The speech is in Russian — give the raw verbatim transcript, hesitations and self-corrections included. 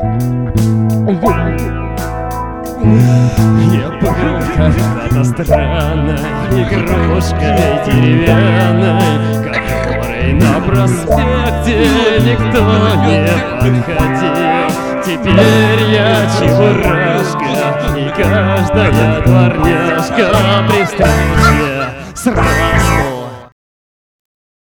Я был когда-то странной игрушкой деревянной, которой на проспекте никто не подходил. Теперь я чебурашка, и каждая дворняжка при встрече сразу